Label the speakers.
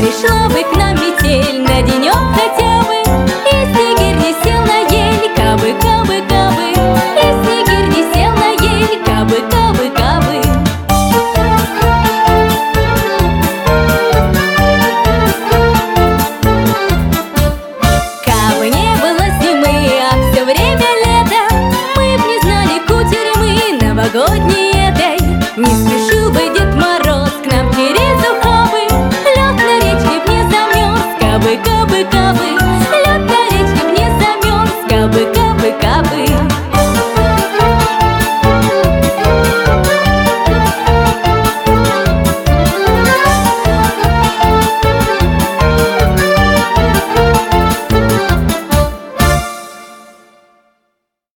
Speaker 1: Пришла бы к нам метель на денек хотя бы, и снегирь не сел на ель, кабы, кабы, кабы, и снегирь не сел на ель, кабы, кабы, кабы. Кабы не было зимы, а все время лето, мы б не знали кутерьмы новогодние.